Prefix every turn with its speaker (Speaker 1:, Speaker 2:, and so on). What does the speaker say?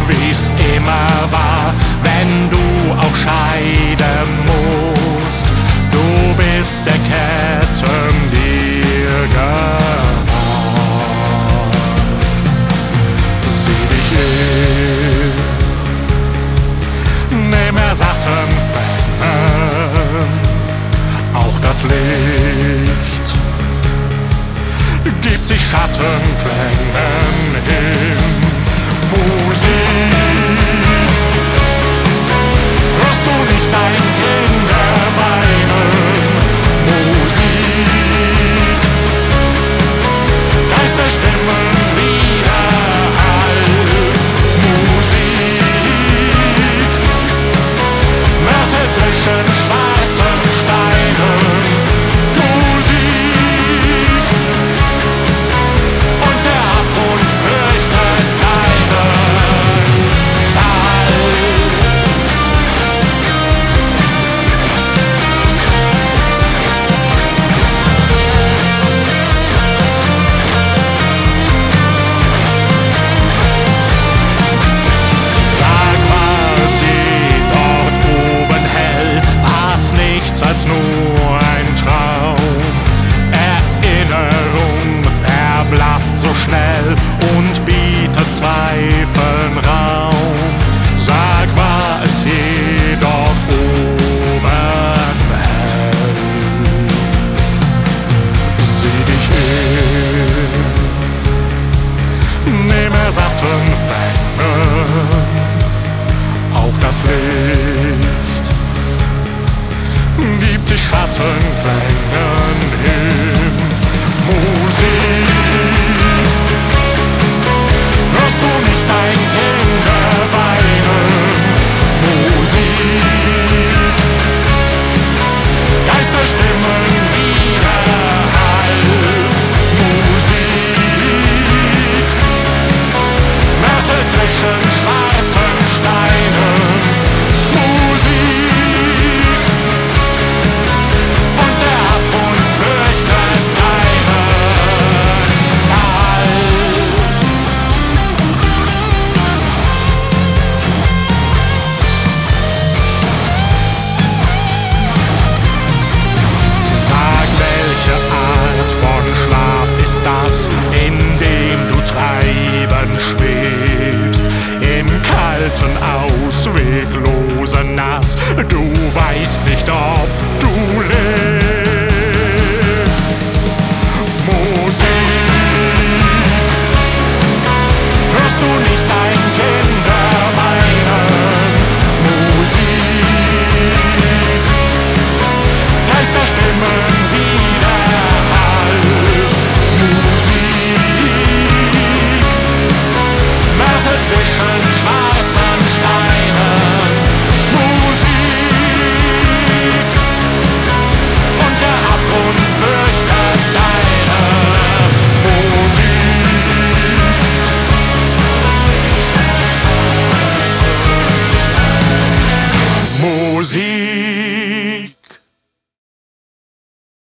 Speaker 1: wie's immer war, wenn du auch scheiden musst. Du bist der Ketten dir gewahrt. Sieh dich nimm er satten Fängen, auch das Licht gibt sich Schattenklängen hin. Musik, hörst du nicht dein Kinder weinen? Musik, Geisterstimmen widerhall. Musik, Mörtel zwischen schwarzen Steinen. Musik, und der Abgrund fürchtet deinen Fall. Sag, war es je dort oben hell? War's nichts als nur ein Traum? Erinnerung verblasst so schnell und bietet Zweifeln Raum. Sag, war es je dort oben hell? Sieh dich nimm er satten Fängen, auch das Licht gibt sich Schattenklängen hin. Musik,